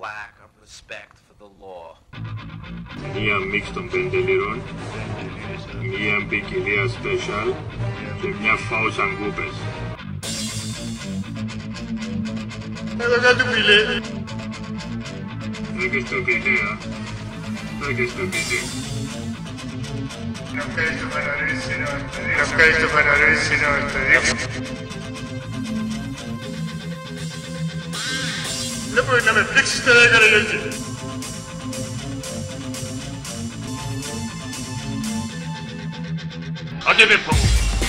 lack of respect for the law. Μία μίξ των 5 λίρων, μία ποικιλία special και μια φάω σαγκούπες. Εδώ κάτω πιλέ. Δέκες το πιλέα, δέκες το πιλέ. Καυκάει στο φαναρί σύνος, καυκάει στο φαναρί σύνος, δεν μπορεί να με πλήξεις τώρα καραγιώτη. Άντε με πω μου.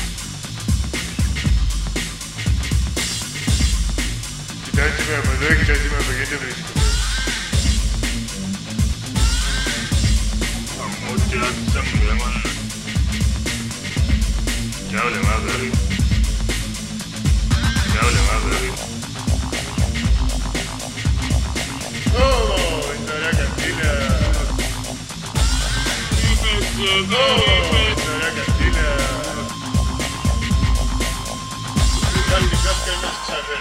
Κοιτάξτε με από εδώ, κοιτάξτε με από εκεί δεν βρίσκομαι. Ό,τι άκουσα μου έμανα. Ciao le madri. Ciao le madri. Oh, esta era cantina. Oh, esta era cantina. Κάτι κάποια είναι ξαδέρφη.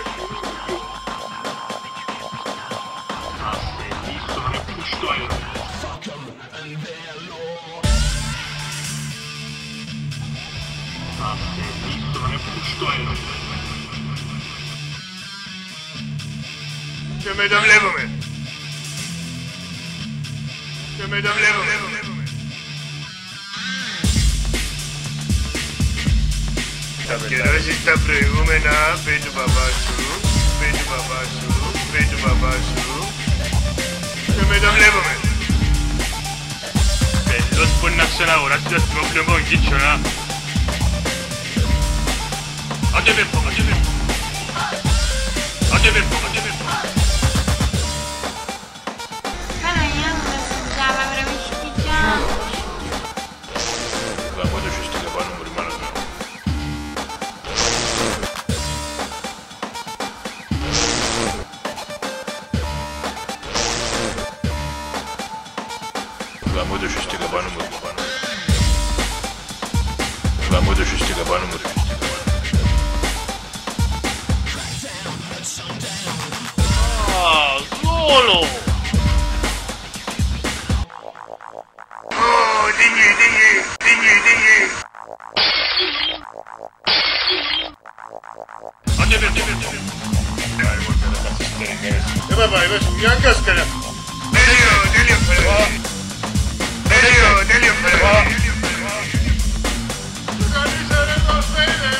Και με το βλέπουμε. Και με το βλέπουμε. Θα αφιερώσεις τα προηγούμενα, πες του παπά σου, πες του παπά σου, πες του παπά σου. Και με το βλέπουμε. Πελός μπορεί να ξαναγοράσεις το αστυνομικό από τον Κίτσονα. Άντε με πω, άντε με πω. Άντε με πω, άντε με πω. Παναγιά μου, δεν συζητάμε, βρε με χυπητιά. Γαμώ το σωστή καπάνω μου, ρε μάνα μου. Γαμώ το σωστή καπάνω μου, ρε καπάνω. Γαμώ το σωστή καπάνω μου, ρε. Solo! Oh, dingy, dingy, dingy, dingy. Άντε με, άντε με, άντε με. Papà, hai messo μια κάσκαρα. Τέλειο, Φεραίρι. Του κάνεις ρε το Φεραίρι.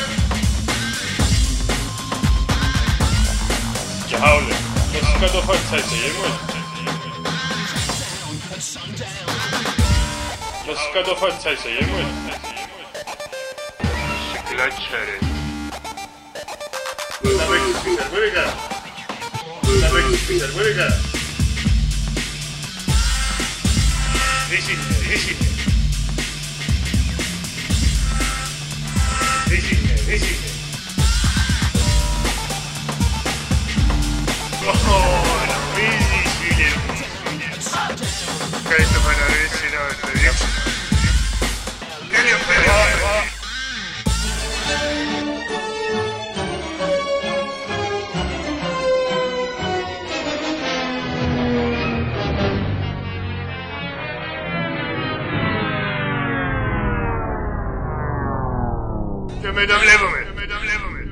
Ciao le. Lo scatofazza sei molto. Lo scatofazza sei molto. Κλάτσαρε. Να παίξεις πισαρμόνικα. Να παίξεις πισαρμόνικα. Δύσινε. Νομίζεις φίλε μου. Κάνεις το φαναρί σύνος, παιδί. Τέλειο Φεραίρι. Και με το βλέπουμε.